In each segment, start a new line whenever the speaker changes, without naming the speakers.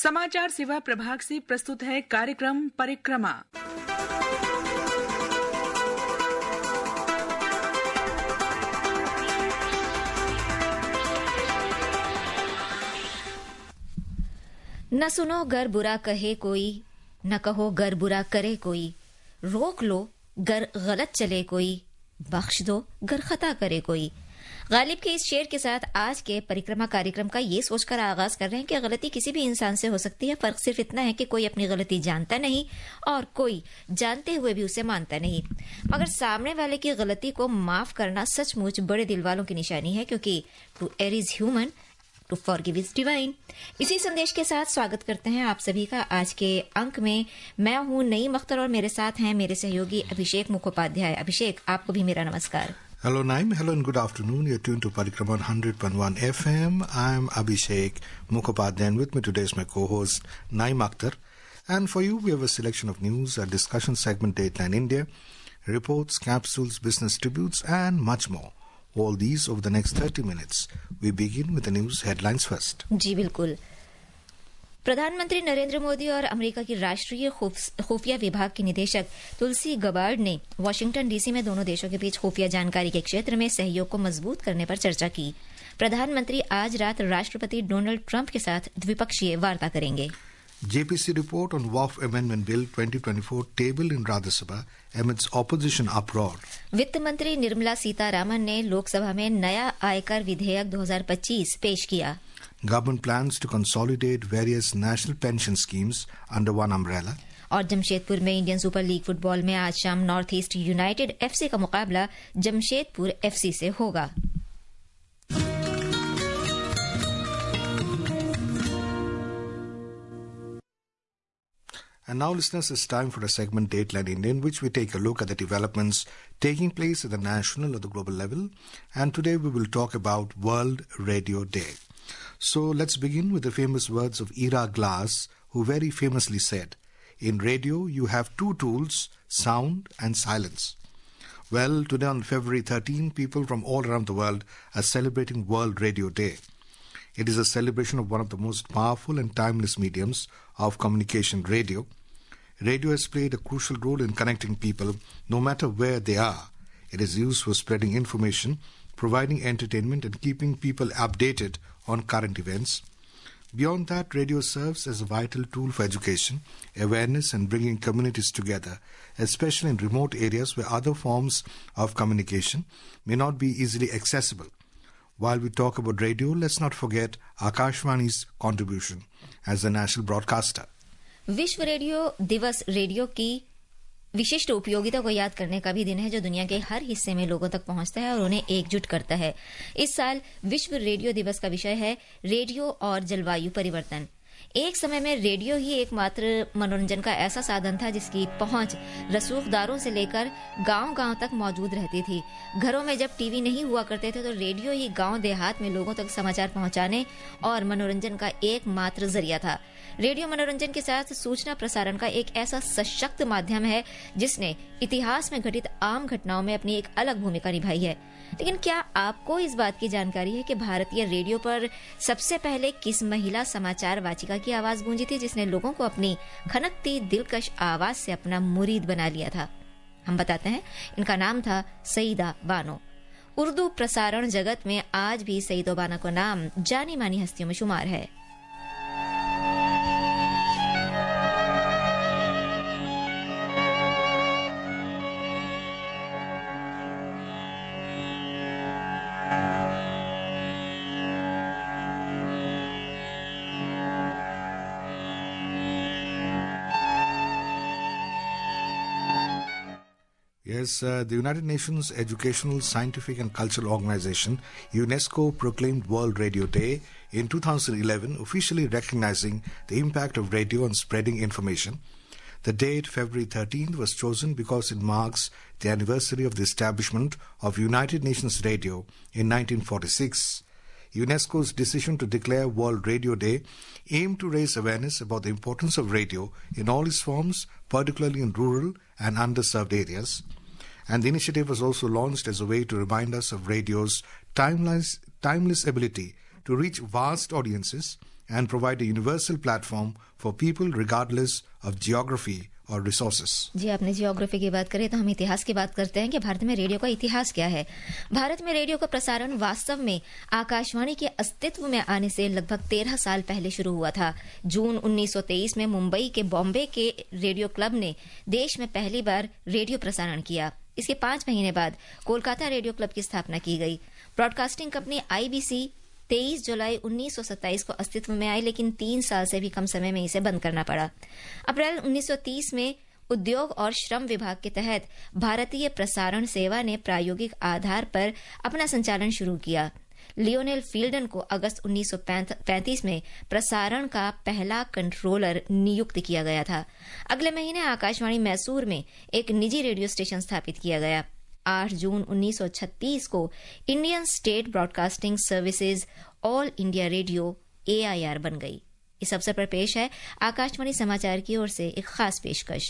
समाचार सेवा प्रभाग से प्रस्तुत है कार्यक्रम परिक्रमा।
न सुनो गर बुरा कहे कोई, न कहो गर बुरा करे कोई, रोक लो गर गलत चले कोई, बख्श दो गर खता करे कोई। गालिब के इस शेर के साथ आज के परिक्रमा कार्यक्रम का ये सोचकर आगाज कर रहे हैं कि गलती किसी भी इंसान से हो सकती है। फर्क सिर्फ इतना है कि कोई अपनी गलती जानता नहीं और कोई जानते हुए भी उसे मानता नहीं। मगर सामने वाले की गलती को माफ करना सचमुच बड़े दिल वालों की निशानी है, क्योंकि to err is human, to forgive is divine. इसी संदेश के साथ स्वागत करते हैं आप सभी का आज के अंक में। मैं हूं नईम अख्तर और मेरे साथ हैं मेरे सहयोगी अभिषेक मुखोपाध्याय। अभिषेक, आपको भी मेरा नमस्कार।
Hello Naim, hello and good afternoon. You're tuned to Parikrama on 100.1 FM. I'm Abhishek Mukhopadhyay, and with me today is my co-host Naim Akhtar. And for you, we have a selection of news, a discussion segment, Dateline India, reports, capsules, business tributes, and much more. All these over the next 30 minutes. We begin with the news headlines first.
जी बिल्कुल। प्रधानमंत्री नरेंद्र मोदी और America की राष्ट्रीय खुफिया विभाग की निदेशक Tulsi Gabbard ने वाशिंगटन डीसी में दोनों देशों के बीच खुफिया जानकारी के क्षेत्र में सहयोग को मजबूत करने पर चर्चा की। प्रधानमंत्री आज रात राष्ट्रपति डोनाल्ड ट्रंप के साथ द्विपक्षीय वार्ता करेंगे।
JPC report on WAF Amendment Bill 2024 tabled in Rajya Sabha amidst opposition uproar.
वित्त मंत्री निर्मला सीतारामन ने लोकसभा में नया आयकर विधेयक 2025 पेश किया।
Government plans to consolidate various national pension schemes under one umbrella.
और जमशेदपुर में इंडियन सुपर लीग फुटबॉल में आज शाम नॉर्थ ईस्ट यूनाइटेड FC का मुकाबला जमशेदपुर FC से होगा।
And now, listeners, it's time for a segment Dateline India, in which we take a look at the developments taking place at the national or the global level. And today we will talk about World Radio Day. So let's begin with the famous words of Ira Glass, who very famously said, "In radio you have two tools, sound and silence." Well, today on February 13, people from all around the world are celebrating World Radio Day. It is a celebration of one of the most powerful and timeless mediums of communication, radio. Radio has played a crucial role in connecting people no matter where they are. It is used for spreading information, providing entertainment and keeping people updated on current events. Beyond that, radio serves as a vital tool for education, awareness and bringing communities together, especially in remote areas where other forms of communication may not be easily accessible. While we talk about radio, let's not forget Akashvani's contribution as the national broadcaster.
विश्व radio दिवस radio की विशिष्ट उपयोगिता को याद करने का भी दिन है, जो दुनिया के हर हिस्से में लोगों तक पहुंचता है और उन्हें एकजुट करता है। इस साल विश्व रेडियो दिवस का विषय है रेडियो और जलवायु परिवर्तन। एक समय में रेडियो ही एकमात्र मनोरंजन का ऐसा साधन था जिसकी पहुंच रसूखदारों से लेकर गांव-गांव तक मौजूद रहती थी। घरों में जब टीवी नहीं हुआ करते थे तो रेडियो ही गांव देहात में लोगों तक समाचार पहुंचाने और मनोरंजन का एकमात्र जरिया था। रेडियो मनोरंजन के साथ सूचना प्रसारण का एक ऐसा सशक्त माध्यम है जिसने इतिहास में घटित आम घटनाओं में अपनी एक अलग भूमिका निभाई है। लेकिन क्या आपको इस बात की जानकारी है कि भारतीय रेडियो पर सबसे पहले किस महिला समाचार वाचिका की आवाज गूंजी थी, जिसने लोगों को अपनी खनकती दिलकश आवाज से अपना मुरीद बना लिया था? हम बताते हैं, इनका नाम था सईदा बानो। उर्दू प्रसारण जगत में आज भी सईदा बानो का नाम जानी मानी हस्तियों में शुमार है।
Yes, the United Nations Educational, Scientific and Cultural Organization, UNESCO, proclaimed World Radio Day in 2011, officially recognizing the impact of radio on spreading information. The date, February 13th, was chosen because it marks the anniversary of the establishment of United Nations Radio in 1946. UNESCO's decision to declare World Radio Day aimed to raise awareness about the importance of radio in all its forms, particularly in rural and underserved areas. And the initiative was also launched as a way to remind us of radio's timeless ability to reach vast audiences and provide a universal platform for people regardless of geography और resources।
जी, आपने geography की बात करें तो हम इतिहास की बात करते हैं कि भारत में रेडियो का इतिहास क्या है। भारत में रेडियो का प्रसारण वास्तव में आकाशवाणी के अस्तित्व में आने से लगभग 13 साल पहले शुरू हुआ था। जून 1923 में मुंबई के बॉम्बे के रेडियो क्लब ने देश में पहली बार रेडियो प्रसारण किया। इसके 5 महीने बाद कोलकाता रेडियो क्लब की स्थापना की गई। ब्रॉडकास्टिंग कंपनी IBC 23 जुलाई 1927 को अस्तित्व में आई, लेकिन 3 साल से भी कम समय में इसे बंद करना पड़ा। अप्रैल 1930 में उद्योग और श्रम विभाग के तहत भारतीय प्रसारण सेवा ने प्रायोगिक आधार पर अपना संचालन शुरू किया। लियोनेल फील्डन को अगस्त 1935 में प्रसारण का पहला कंट्रोलर नियुक्त किया गया था। अगले महीने आकाशवाणी मैसूर में एक निजी रेडियो स्टेशन स्थापित किया गया। 8 जून 1936 को Indian state broadcasting services all India radio AIR बन गई। इस अवसर पर पेश है आकाशवाणी समाचार की ओर से एक खास पेशकश।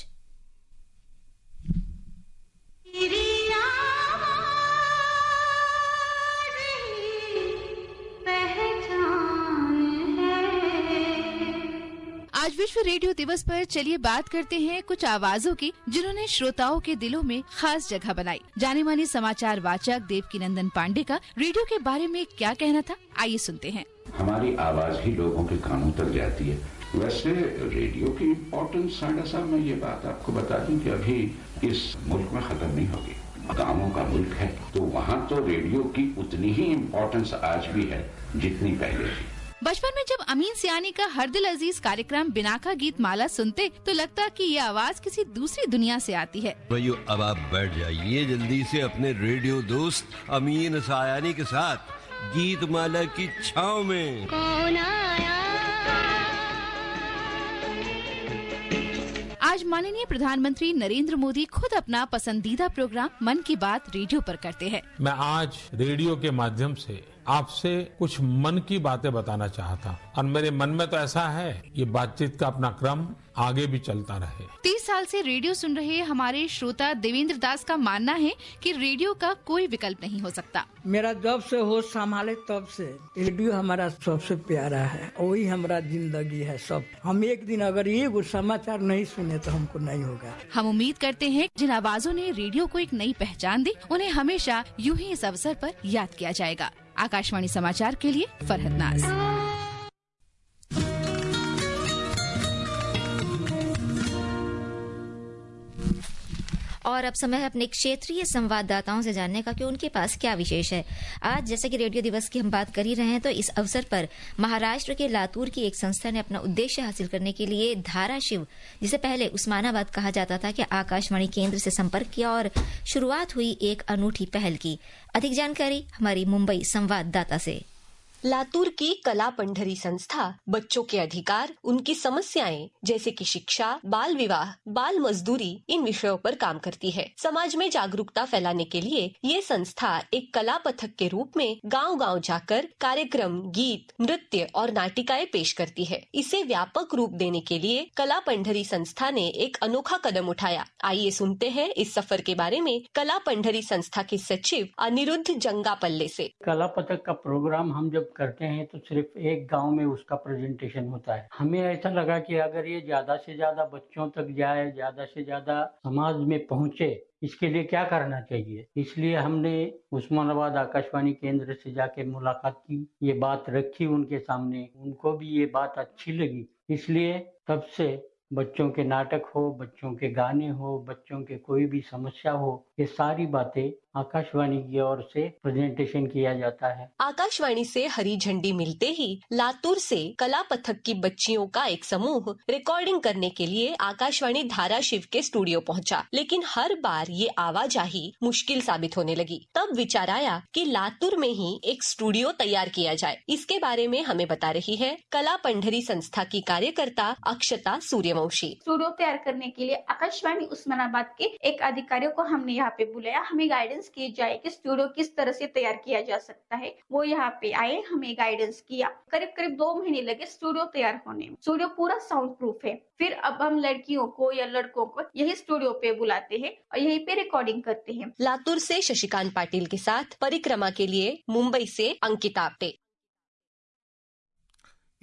आज विश्व रेडियो दिवस पर चलिए बात करते हैं कुछ आवाजों की जिन्होंने श्रोताओं के दिलों में खास जगह बनाई। जाने माने समाचार वाचक देवकीनंदन पांडे का रेडियो के बारे में क्या कहना था, आइए सुनते हैं।
हमारी आवाज ही लोगों के कानों तक जाती है। वैसे रेडियो की इम्पोर्टेंस साहब मैं ये बात आपको बता दूं कि अभी इस मुल्क में खत्म नहीं होगी। गाँवों का मुल्क है तो वहाँ तो रेडियो की उतनी ही इम्पोर्टेंस आज भी है जितनी पहले थी।
बचपन में जब अमीन सियानी का हर दिल अजीज कार्यक्रम बिनाका गीत माला सुनते तो लगता कि ये आवाज किसी दूसरी दुनिया से आती है।
भाइयो, अब आप बैठ जाइए जल्दी से अपने रेडियो दोस्त अमीन सायानी के साथ गीत माला की छाव में। कौन आया?
आज माननीय प्रधानमंत्री नरेंद्र मोदी खुद अपना पसंदीदा प्रोग्राम मन की बात रेडियो पर करते हैं।
मैं आज रेडियो के माध्यम से आपसे कुछ मन की बातें बताना चाहता और मेरे मन में तो ऐसा है ये बातचीत का अपना क्रम आगे भी चलता रहे।
30 साल से रेडियो सुन रहे हमारे श्रोता देवेंद्र दास का मानना है कि रेडियो का कोई विकल्प नहीं हो सकता।
मेरा जब से होश संभाले तब से रेडियो हमारा सबसे प्यारा है, वही हमारा जिंदगी है सब। हम एक दिन अगर ये समाचार नहीं सुने तो हमको नहीं होगा।
हम उम्मीद करते हैं जिन आवाजों ने रेडियो को एक नई पहचान दी उन्हें हमेशा यूं ही इस अवसर पर याद किया जाएगा। आकाशवाणी समाचार के लिए फरहत नाज।
और अब समय है अपने क्षेत्रीय संवाददाताओं से जानने का कि उनके पास क्या विशेष है। आज जैसे कि रेडियो दिवस की हम बात कर ही रहे हैं तो इस अवसर पर महाराष्ट्र के लातूर की एक संस्था ने अपना उद्देश्य हासिल करने के लिए धाराशिव, जिसे पहले उस्मानाबाद कहा जाता था, कि आकाशवाणी केंद्र से संपर्क किया और शुरुआत हुई एक अनूठी पहल की। अधिक जानकारी हमारी मुंबई संवाददाता से।
लातूर की कला पंढरी संस्था बच्चों के अधिकार, उनकी समस्याएं जैसे कि शिक्षा, बाल विवाह, बाल मजदूरी, इन विषयों पर काम करती है। समाज में जागरूकता फैलाने के लिए ये संस्था एक कला पथक के रूप में गांव-गांव जाकर कार्यक्रम, गीत, नृत्य और नाटिकाएं पेश करती है। इसे व्यापक रूप देने के लिए कला पंढरी संस्था ने एक अनोखा कदम उठाया। आइए सुनते हैं इस सफर के बारे में कला पंढरी संस्था के सचिव अनिरुद्ध जंगापल्ले से।
कला पथक का प्रोग्राम हम जब करते हैं तो सिर्फ एक गांव में उसका प्रेजेंटेशन होता है। हमें ऐसा लगा कि अगर ये ज्यादा से ज्यादा बच्चों तक जाए, ज्यादा से ज्यादा समाज में पहुंचे, इसके लिए क्या करना चाहिए। इसलिए हमने उस्मानाबाद आकाशवाणी केंद्र से जाके मुलाकात की, ये बात रखी उनके सामने, उनको भी ये बात अच्छी लगी। इसलिए तब से बच्चों के नाटक हो, बच्चों के गाने हो, बच्चों के कोई भी समस्या हो, ये सारी बातें आकाशवाणी की ओर से प्रेजेंटेशन किया जाता है।
आकाशवाणी से हरी झंडी मिलते ही लातूर से कला पथक की बच्चियों का एक समूह रिकॉर्डिंग करने के लिए आकाशवाणी धाराशिव के स्टूडियो पहुंचा। लेकिन हर बार ये आवाजाही मुश्किल साबित होने लगी। तब विचार आया कि लातूर में ही एक स्टूडियो तैयार किया जाए। इसके बारे में हमें बता रही है कला पंढरी संस्था की कार्यकर्ता अक्षता सूर्यवंशी।
स्टूडियो तैयार करने के लिए आकाशवाणी उस्मानाबाद के एक अधिकारियों को हमने यहाँ पे बुलाया। हमें गाइडेंस की जाए कि स्टूडियो किस तरह से तैयार किया जा सकता है। वो यहाँ पे आए, हमें गाइडेंस किया। करीब 2 महीने लगे स्टूडियो तैयार होने में। स्टूडियो पूरा साउंड प्रूफ है। फिर अब हम लड़कियों को या लड़कों को यही स्टूडियो पे बुलाते हैं और यहीं पे रिकॉर्डिंग करते हैं।
लातूर से शशिकांत पाटिल के साथ परिक्रमा के लिए मुंबई से Ankita Apte.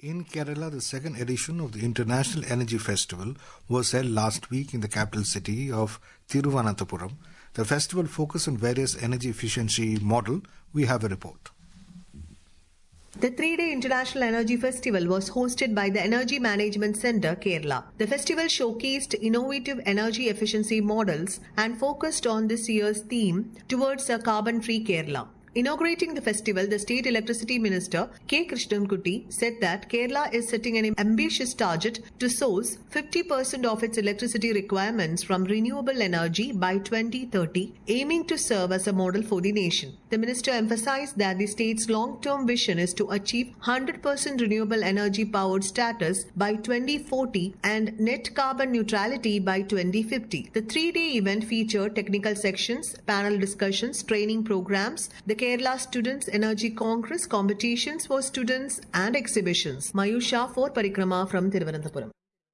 In Kerala, the second edition of the International Energy Festival was held last week in the capital city of Thiruvananthapuram. The festival focused on various energy efficiency model. We have a report.
The 3-day International Energy Festival was hosted by the Energy Management Centre, Kerala. The festival showcased innovative energy efficiency models and focused on this year's theme towards a carbon-free Kerala. Inaugurating the festival, the State Electricity Minister K. Krishnankuti said that Kerala is setting an ambitious target to source 50% of its electricity requirements from renewable energy by 2030, aiming to serve as a model for the nation. The minister emphasized that the state's long-term vision is to achieve 100% renewable energy powered status by 2040 and net carbon neutrality by 2050. The 3-day event featured technical sections, panel discussions, training programs, the Kerala Students Energy Congress, competitions for students and exhibitions. Mayur Shah for Parikrama from Thiruvananthapuram.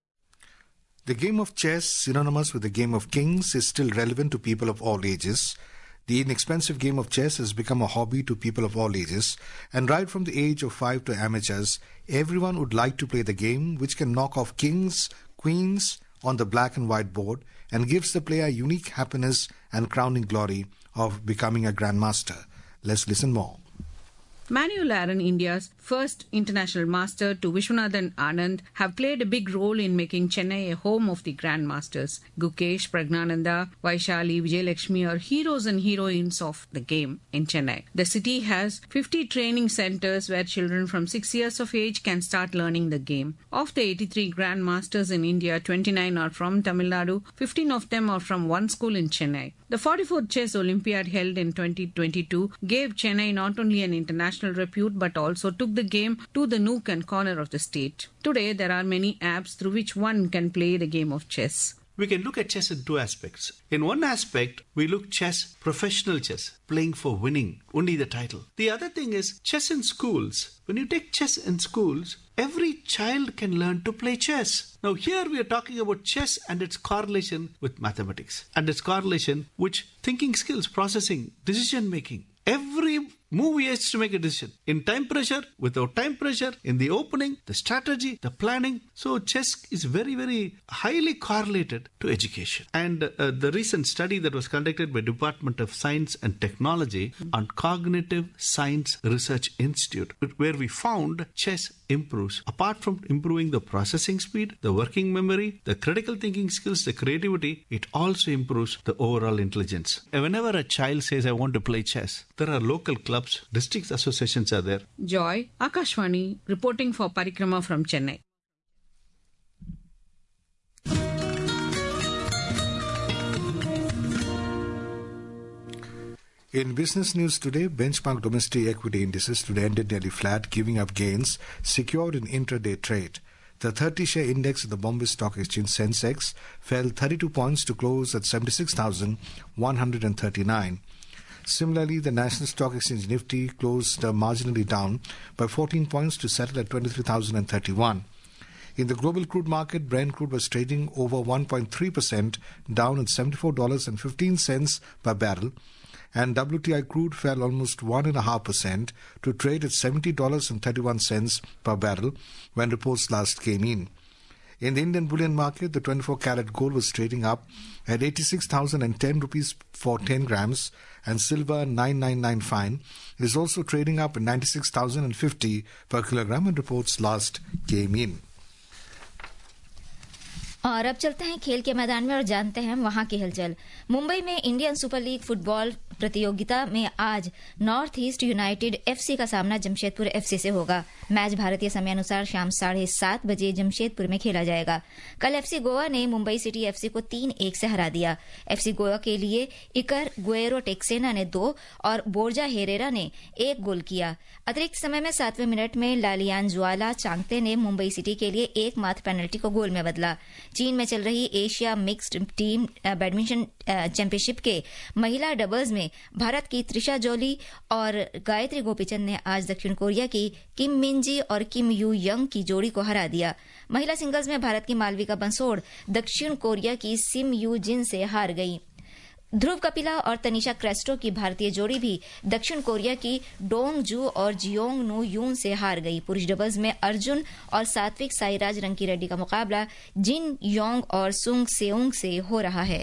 The game of chess, synonymous with the game of kings, is still relevant to people of all ages. The inexpensive game of chess has become a hobby to people of all ages, and right from the age of 5 to amateurs, everyone would like to play the game, which can knock off kings, queens on the black and white board and gives the player unique happiness and crowning glory of becoming a grandmaster. Let's listen more.
Manu Laran, India's first international master, to Vishwanathan Anand, have played a big role in making Chennai a home of the grandmasters. Gukesh, Pragnananda, Vaishali, Vijayalakshmi are heroes and heroines of the game in Chennai. The city has 50 training centers where children from 6 years of age can start learning the game. Of the 83 grandmasters in India, 29 are from Tamil Nadu, 15 of them are from one school in Chennai. The 44th Chess Olympiad held in 2022 gave Chennai not only an international repute but also took the game to the nook and corner of the state. Today, there are many apps through which one can play the game of chess.
We can look at chess in two aspects. In one aspect, we look chess, professional chess, playing for winning, only the title. The other thing is chess in schools. When you take chess in schools, every child can learn to play chess. Now here we are talking about chess and its correlation with mathematics and its correlation with thinking skills, processing, decision making. Every move is to make a decision. In time pressure, without time pressure, in the opening, the strategy, the planning. So chess is very, very highly correlated to education. And the recent study that was conducted by Department of Science and Technology on Cognitive Science Research Institute, where we found chess improves. Apart from improving the processing speed, the working memory, the critical thinking skills, the creativity, it also improves the overall intelligence. And whenever a child says, I want to play chess, there are local clubs, district associations are there.
Joy, Akashvani, reporting for Parikrama from Chennai.
In business news today, benchmark domestic equity indices today ended nearly flat, giving up gains secured in intraday trade. The 30-share index of the Bombay Stock Exchange Sensex fell 32 points to close at 76,139. Similarly, the National Stock Exchange Nifty closed marginally down by 14 points to settle at 23,031. In the global crude market, Brent crude was trading over 1.3% down at $74.15 per barrel, and WTI crude fell almost 1.5% to trade at $70.31 per barrel when reports last came in. In the Indian bullion market, the 24-carat gold was trading up at 86,010 rupees for 10 grams, and silver 999 fine is also trading up at 96,050 per kilogram when reports last came in.
और अब चलते हैं खेल के मैदान में और जानते हैं वहां की हलचल। मुंबई में इंडियन सुपर लीग फुटबॉल प्रतियोगिता में आज नॉर्थ ईस्ट यूनाइटेड एफसी का सामना जमशेदपुर एफसी से होगा। मैच भारतीय समय अनुसार शाम 7:30 बजे जमशेदपुर में खेला जाएगा। कल एफसी गोवा ने मुंबई सिटी एफसी को 3-1 से हरा दिया। एफसी गोवा के लिए इकर गुएरो टेक्सेना ने 2 और बोर्जा हेरेरा ने 1 गोल किया। अतिरिक्त समय में 7वें मिनट में लालियान ज्वाला चांगते ने मुंबई सिटी के लिए एकमात्र पेनल्टी को गोल में बदला। चीन में चल रही Asia mixed team badminton championship के महिला डबल्स में भारत की त्रिशा जोली और गायत्री गोपीचंद ने आज दक्षिण कोरिया की किम मिनजी और किम यू यंग की जोड़ी को हरा दिया। महिला सिंगल्स में भारत की मालविका बंसोड़ दक्षिण कोरिया की सिम यू जिन से हार गई। ध्रुव कपिला और तनिषा क्रेस्टो की भारतीय जोड़ी भी दक्षिण कोरिया की डोंग जू और जियोंग नु यून से हार गई। पुरुष डबल्स में अर्जुन और सात्विक साईराज रंकी रेड्डी का मुकाबला जिन योंग और सुंग सेउंग से हो रहा है।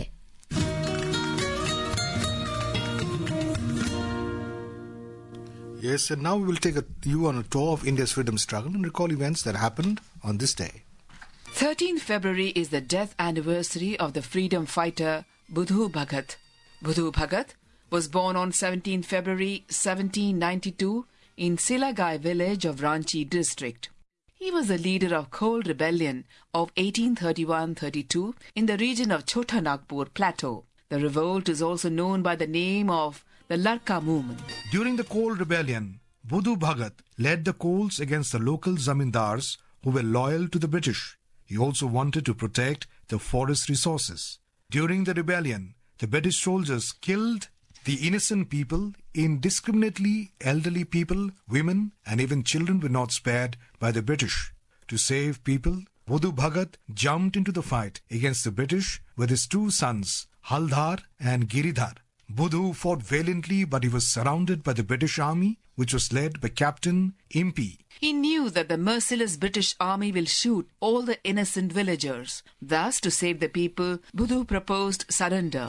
Yes, and now we will take you on a tour of India's freedom struggle and recall events that happened on this day.
13th February is the death anniversary of the freedom fighter Budhu Bhagat. Budhu Bhagat was born on 17 February 1792 in Silagai village of Ranchi district. He was the leader of Khol rebellion of 1831-32 in the region of Chota Nagpur plateau. The revolt is also known by the name of the Larka movement.
During the Khol rebellion, Budhu Bhagat led the Khols against the local zamindars who were loyal to the British. He also wanted to protect the forest resources. During the rebellion, the British soldiers killed the innocent people indiscriminately. Elderly people, women and even children were not spared by the British. To save people, Budhu Bhagat jumped into the fight against the British with his two sons, Haldhar and Giridhar. Budhu fought valiantly, but he was surrounded by the British army, which was led by Captain Impey.
He knew that the merciless British army will shoot all the innocent villagers. Thus, to save the people, Budhu proposed surrender.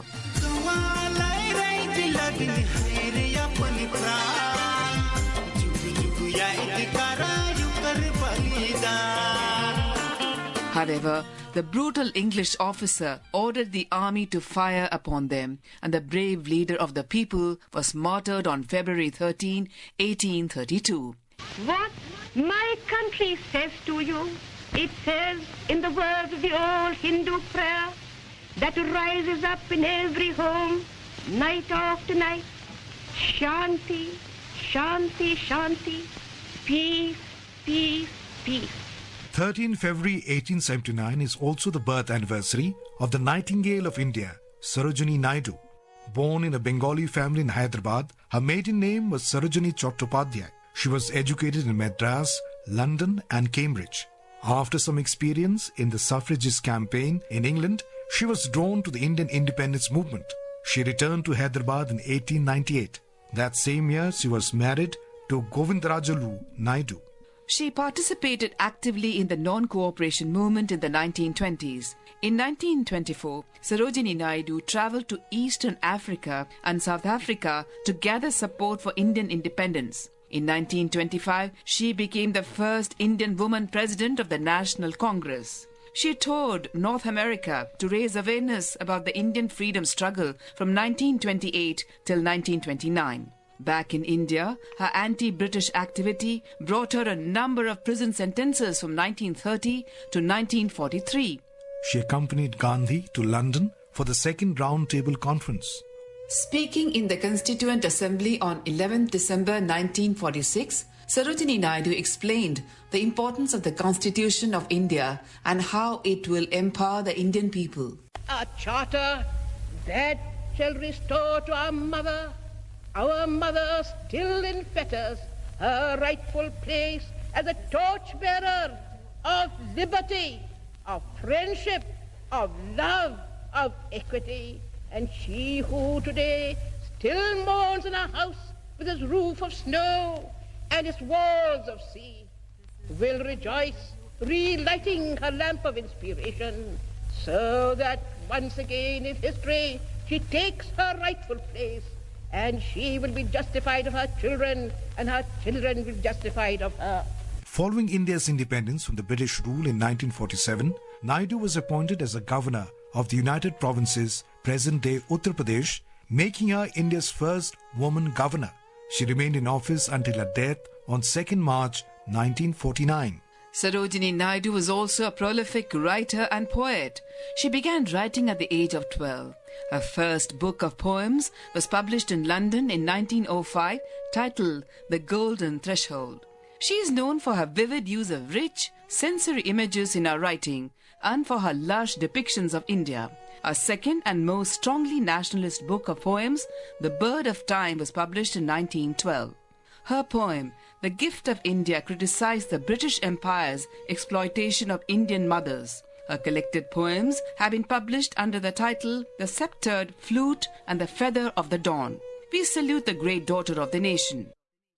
However, the brutal English officer ordered the army to fire upon them, and the brave leader of the people was martyred on February 13, 1832.
What my country says to you, it says in the words of the old Hindu prayer that rises up in every home, night after night. Shanti, Shanti, Shanti, peace, peace, peace.
13 February 1879 is also the birth anniversary of the Nightingale of India, Sarojini Naidu. Born in a Bengali family in Hyderabad, her maiden name was Sarojini Chattopadhyay. She was educated in Madras, London and Cambridge. After some experience in the suffragist campaign in England, she was drawn to the Indian independence movement. She returned to Hyderabad in 1898. That same year, she was married to Govindarajalu Naidu.
She participated actively in the non-cooperation movement in the 1920s. In 1924, Sarojini Naidu travelled to Eastern Africa and South Africa to gather support for Indian independence. In 1925, she became the first Indian woman president of the National Congress. She toured North America to raise awareness about the Indian freedom struggle from 1928 till 1929. Back in India, her anti-British activity brought her a number of prison sentences from 1930 to 1943.
She accompanied Gandhi to London for the second Round Table Conference.
Speaking in the Constituent Assembly on 11 December 1946, Sarojini Naidu explained the importance of the Constitution of India and how it will empower the Indian people.
A charter that shall restore to our mother still in fetters, her rightful place as a torchbearer of liberty, of friendship, of love, of equity. And she who today still mourns in her house with its roof of snow and its walls of sea will rejoice, relighting her lamp of inspiration, so that once again in history she takes her rightful place, and she will be justified of her children, and her children will be justified of her.
Following India's independence from the British rule in 1947, Naidu was appointed as a governor of the United Provinces, present-day Uttar Pradesh, making her India's first woman governor. She remained in office until her death on 2nd March 1949.
Sarojini Naidu was also a prolific writer and poet. She began writing at the age of 12. Her first book of poems was published in London in 1905, titled The Golden Threshold. She is known for her vivid use of rich, sensory images in her writing and for her lush depictions of India. Her second and most strongly nationalist book of poems, The Bird of Time, was published in 1912. Her poem, The Gift of India, criticized the British Empire's exploitation of Indian mothers. Her collected poems have been published under the title The Sceptred Flute and the Feather of the Dawn. We salute the great daughter of the nation.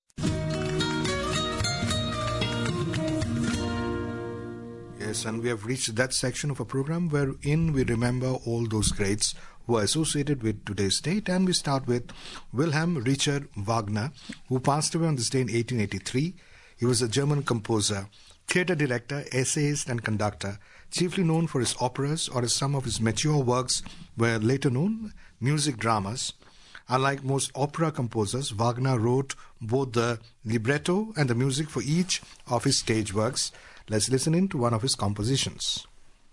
Yes, and we have reached that section of a program wherein we remember all those greats who are associated with today's date, and we start with Wilhelm Richard Wagner, who passed away on this day in 1883. He was a German composer, theatre director, essayist and conductor, chiefly known for his operas, or as some of his mature works were later known, music dramas. Unlike most opera composers, Wagner wrote both the libretto and the music for each of his stage works. Let's listen in to one of his compositions.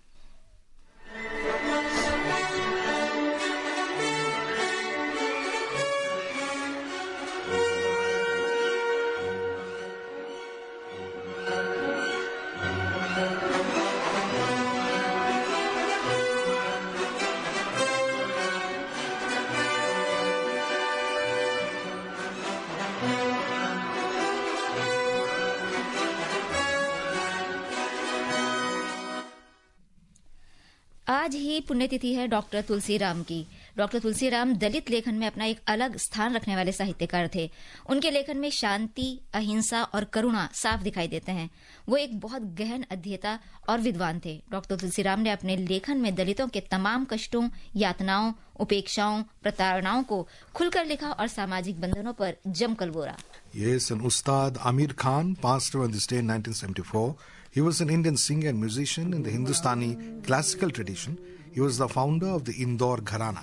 आज ही पुण्यतिथि है doctor Tulsiram की। Doctor Tulsiram दलित लेखन में अपना एक अलग स्थान रखने वाले साहित्यकार थे। उनके लेखन में शांति, अहिंसा और करुणा साफ दिखाई देते हैं। वो एक बहुत गहन अध्येता और विद्वान थे। डॉक्टर तुलसीराम ने अपने लेखन में दलितों के तमाम कष्टों, यातनाओं, उपेक्षाओं, प्रताड़नाओं को खुलकर लिखा और सामाजिक बंधनों पर जमकर बोला।
Yes, and Ustad Amir Khan passed away on this day in 1974. He was an Indian singer and musician in the Hindustani classical tradition. He was the founder of the Indore Gharana.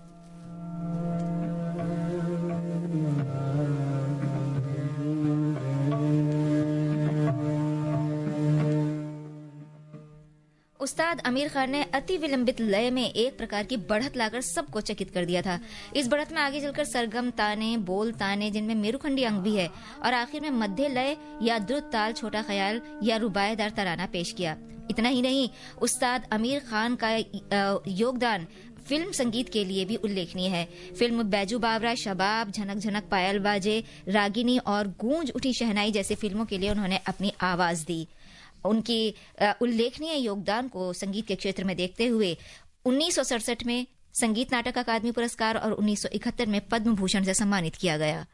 उस्ताद आमिर खान ने अति विलंबित लय में एक प्रकार की बढ़त लाकर सबको चकित कर दिया था। इस बढ़त में आगे चलकर सरगम ताने, बोल ताने जिनमें मेरुखंडी अंग भी है, और आखिर में मध्य लय या द्रुत ताल, छोटा ख्याल या रुबाएदार तराना पेश किया। इतना ही नहीं, उस्ताद आमिर खान का योगदान फिल्म संगीत के लिए भी उल्लेखनीय है। फिल्म बैजू बावरा, शबाब, झनक झनक पायल बाजे, रागिनी और गूंज उठी शहनाई जैसी फिल्मों के लिए उन्होंने अपनी आवाज दी। उनकी उल्लेखनीय योगदान को संगीत के क्षेत्र में देखते हुए 1967 में संगीत नाटक अकादमी पुरस्कार और 1971 में पद्म भूषण से सम्मानित किया गया।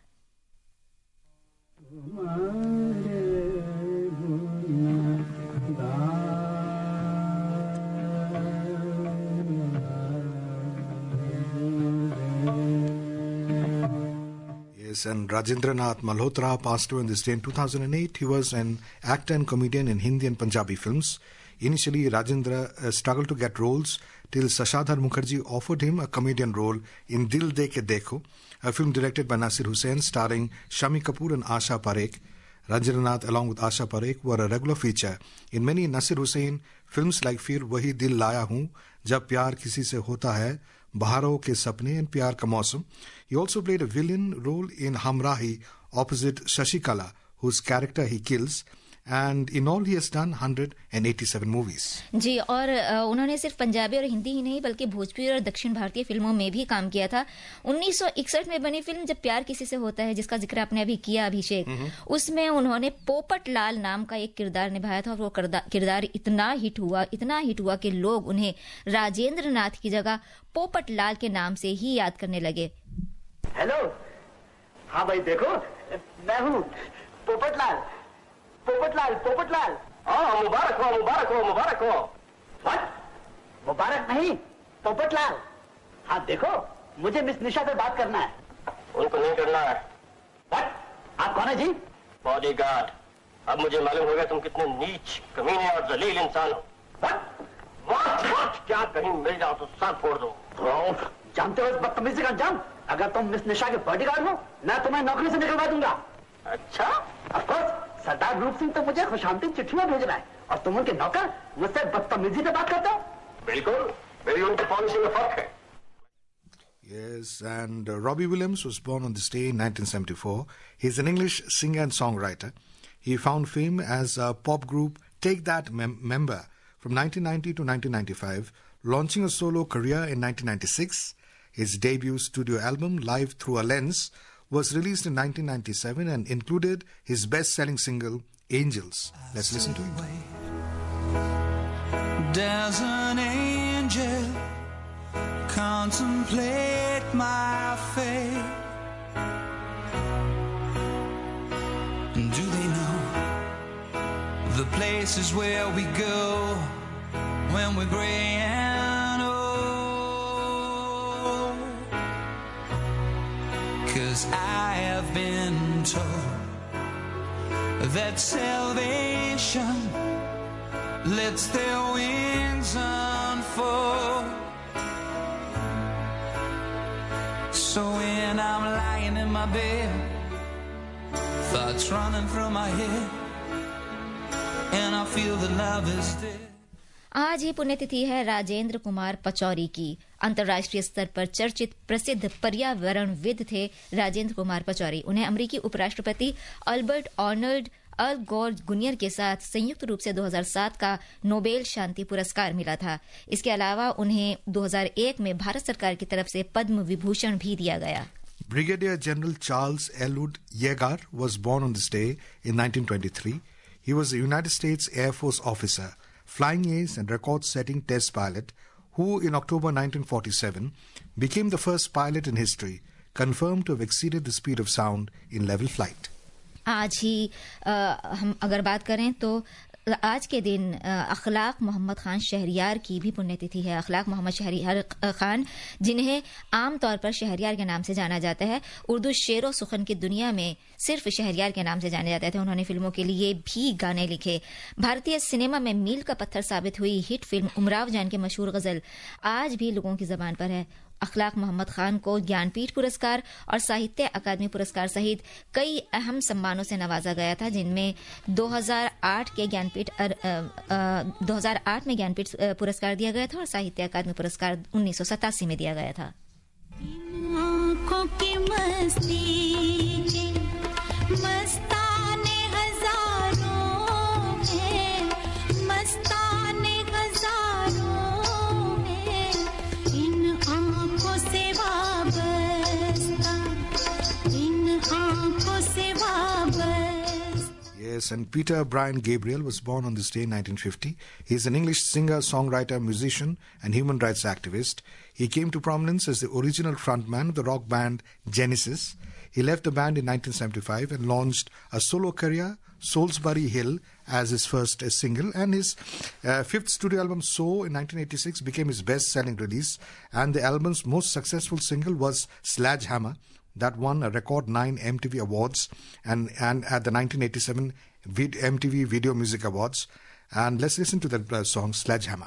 Yes, and Rajendranath Malhotra passed away on this day in 2008. He was an actor and comedian in Hindi and Punjabi films. Initially, Rajendra struggled to get roles till Sashadhar Mukherjee offered him a comedian role in Dil De Ke Dekho, a film directed by Nasir Hussain starring Shami Kapoor and Asha Parekh. Rajendranath, along with Asha Parekh, were a regular feature in many Nasir Hussain films like Fir Wahi Dil Laya Hoon, Jab Pyar Kisi Se Hota Hai, Baharon Ke Sapne and Pyar Ka Mausam. He also played a villain role in Hamrahi opposite Shashikala, whose character he kills. And in all he has done 187 movies.
जी, और उन्होंने सिर्फ पंजाबी और हिंदी ही नहीं बल्कि भोजपुरी और दक्षिण भारतीय फिल्मों में भी काम किया था। 1961 में बनी फिल्म जब प्यार किसी से होता है, जिसका जिक्र आपने अभी किया अभिषेक, उसमें उन्होंने पोपट लाल नाम का एक किरदार निभाया था और वो किरदार इतना हिट हुआ कि लोग उन्हें राजेंद्र नाथ की जगह पोपट लाल के नाम से ही याद करने लगे।
हेलो, हाँ भाई देखो, मैं हूँ पोपट लाल। मुबारक हो। मुबारक नहीं, पोपट लाल। हाँ देखो, मुझे मिस निशा से बात करना है।
उनको नहीं करना है।
आप कौन है जी?
बॉडीगार्ड। अब मुझे मालूम हो गया तुम कितने नीच, कमीने और जलील इंसान हो। क्या कहीं मिल जाओ तो सर फोड़ दो।
जानते हो इस बदतमीजी का अंजाम? अगर तुम मिस निशा के बॉडीगार्ड हो, मैं तुम्हें नौकरी से निकलवा दूंगा।
अच्छा?
ऑफकोर्स, सरदार रूप सिंह तो मुझे खुशामदीद चिट्ठियां भेज रहा है और तुम उनके नौकर मुझसे बदतमीजी से बात करते हो।
बिल्कुल, मेरी उनकी पॉलिसी में फर्क है।
Yes, and Robbie Williams was born on this day in 1974. He is an English singer and songwriter. He found fame as a pop group Take That member from 1990 to 1995, launching a solo career in 1996. His debut studio album, Live Through a Lens, was released in 1997 and included his best-selling single, Angels. Let's listen to it.
Does an angel contemplate my fate? Do they know the places where we go when we're gray and old? 'Cause I have been told that salvation lets their wings unfold. So when I'm lying in my bed, thoughts running through my head, and I feel that love is dead.
आज ही पुण्यतिथि है राजेंद्र कुमार पचौरी की। अंतर्राष्ट्रीय स्तर पर चर्चित प्रसिद्ध पर्यावरणविद थे राजेंद्र कुमार पचौरी। उन्हें अमेरिकी उपराष्ट्रपति अल्बर्ट आर्नल्ड अल गोर जूनियर के साथ संयुक्त रूप से 2007 का नोबेल शांति पुरस्कार मिला था। इसके अलावा उन्हें 2001 में भारत सरकार की तरफ से पद्म विभूषण भी दिया गया।
Brigadier General Charles Elwood Yeager was born on this day in 1923. He was a United States Air Force officer, flying ace and record-setting test pilot who, in October 1947, became the first pilot in history confirmed to have exceeded the speed of sound in level flight.
आज ही हम अगर बात करें तो आज के दिन अखलाक मोहम्मद खान शहरियार की भी पुण्यतिथि है। अखलाक मोहम्मद शहरियार खान, जिन्हें आमतौर पर शहरियार के नाम से जाना जाता है, उर्दू शेरो सुखन की दुनिया में सिर्फ शहरियार के नाम से जाने जाते थे। उन्होंने फिल्मों के लिए भी गाने लिखे। भारतीय सिनेमा में मील का पत्थर साबित हुई हिट फिल्म उमराव जान की मशहूर गजल आज भी लोगों की जबान पर है। अखलाक मोहम्मद खान को ज्ञानपीठ पुरस्कार और साहित्य अकादमी पुरस्कार सहित कई अहम सम्मानों से नवाजा गया था, जिनमें 2008 में ज्ञानपीठ पुरस्कार दिया गया था और साहित्य अकादमी पुरस्कार 1987 में दिया गया था।
आँखों की मस्ती मस्ताने हजारों में, मस्ताने हजारों में, इन आँखों से वाबस्ता, इन आँखों से वाबस्ता।
Yes, and Peter Brian Gabriel was born on this day in 1950. He is an English singer, songwriter, musician, and human rights activist. He came to prominence as the original frontman of the rock band Genesis. He left the band in 1975 and launched a solo career, Salisbury Hill, as his first single. And his fifth studio album, So, in 1986, became his best-selling release. And the album's most successful single was Sledgehammer, that won a record 9 MTV Awards and at the 1987 MTV Video Music Awards. And let's listen to that song, Sledgehammer.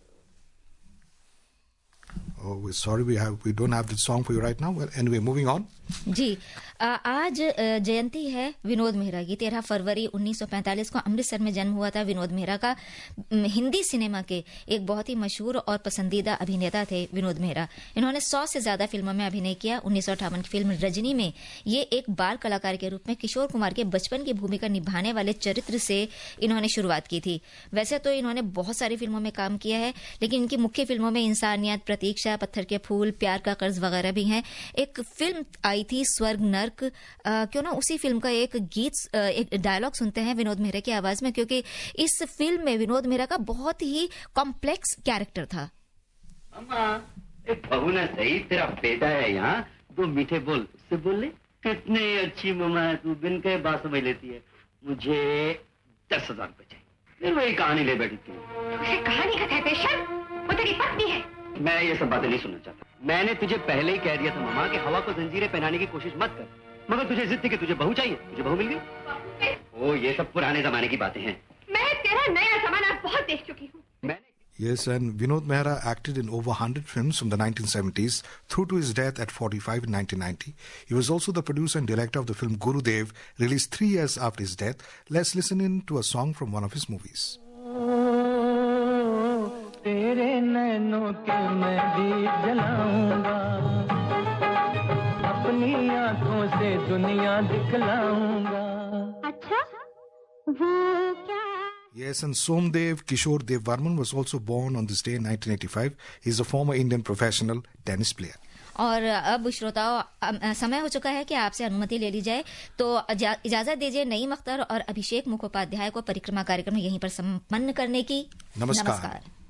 Oh, we're sorry, we don't have the song for you right now. Well, anyway, moving on.
जी, आज जयंती है विनोद मेहरा की। 13 फरवरी 1945 को अमृतसर में जन्म हुआ था विनोद मेहरा का। Hindi cinema के एक बहुत ही मशहूर और पसंदीदा अभिनेता थे विनोद मेहरा। इन्होंने 100 से ज्यादा फिल्मों में अभिनय किया। 1958 की फिल्म रजनी में ये एक बाल कलाकार के रूप में किशोर कुमार के बचपन की भूमिका निभाने वाले चरित्र से इन्होंने शुरुआत की थी। वैसे तो इन्होंने बहुत सारी फिल्मों में काम किया है, लेकिन इनकी मुख्य फिल्मों में इंसानियत, प्रतीक्षा, पत्थर के फूल, प्यार का कर्ज वगैरह भी हैं। एक फिल्म आई थी स्वर्ग नर्क, क्यों ना उसी फिल्म का एक डायलॉग सुनते हैं विनोद मेहरा की आवाज में, क्योंकि इस फिल्म में विनोद मेहरा का बहुत ही कॉम्प्लेक्स कैरेक्टर था।
बहू ना सही, तेरा बेटा है यहाँ, 2 मीठे बोल उससे बोल ले। कितनी अच्छी मम्मा है तू, बिन के बात समझ लेती है। मुझे 10,000 रुपए चाहिए। फिर वही कहानी ले बैठी थी।
उसे कहानी का कहते हैं, वो तेरी पत्नी है।
मैं ये सब बातें नहीं सुनना चाहता। मैंने तुझे पहले ही कह दिया था मामा कि हवा को जंजीरें पहनाने की कोशिश मत कर, मगर तुझे जिद थी कि तुझे बहू चाहिए, तुझे बहू मिल गई। ओ, ये सब पुराने जमाने की बातें हैं।
मैं तेरा नया जमाना बहुत देख चुकी हूँ।
Yes, and Vinod Mehra acted in over 100 films from the 1970s through to his death at 45 in 1990. He was also the producer and director of the film Gurudev, released 3 years after his death. Let's listen in to a song from one of his movies.
तेरे नैनों के मैं दीप जलाऊंगा, अपनी आंखों से दुनिया दिखलाऊंगा।
अच्छा, वो क्या?
Yes, and Somdev Kishore Dev Varman was also born on this day in 1985. He is a former Indian professional tennis player.
और अब श्रोताओं, समय हो चुका है कि आपसे अनुमति ले ली जाए, तो इजाजत दीजिए नईम अख्तर और अभिषेक मुखोपाध्याय को परिक्रमा कार्यक्रम यहीं पर संपन्न करने की। नमस्कार।